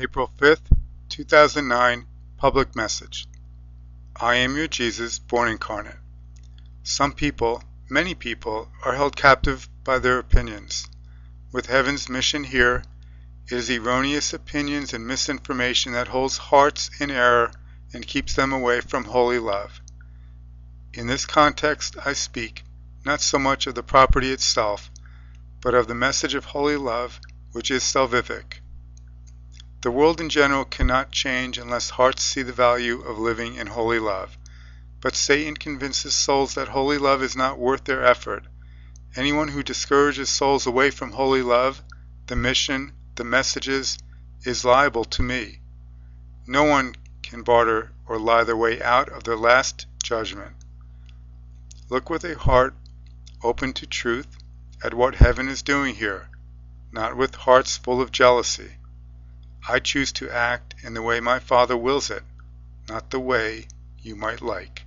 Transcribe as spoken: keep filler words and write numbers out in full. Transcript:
April fifth, two thousand nine, Public Message. I am your Jesus, born incarnate. Some people, many people, are held captive by their opinions. With heaven's mission here, it is erroneous opinions and misinformation that holds hearts in error and keeps them away from holy love. In this context, I speak not so much of the property itself, but of the message of holy love, which is salvific. The world in general cannot change unless hearts see the value of living in holy love. But Satan convinces souls that holy love is not worth their effort. Anyone who discourages souls away from holy love, the mission, the messages, is liable to me. No one can barter or lie their way out of the last judgment. Look with a heart open to truth at what heaven is doing here, not with hearts full of jealousy. I choose to act in the way my Father wills it, not the way you might like.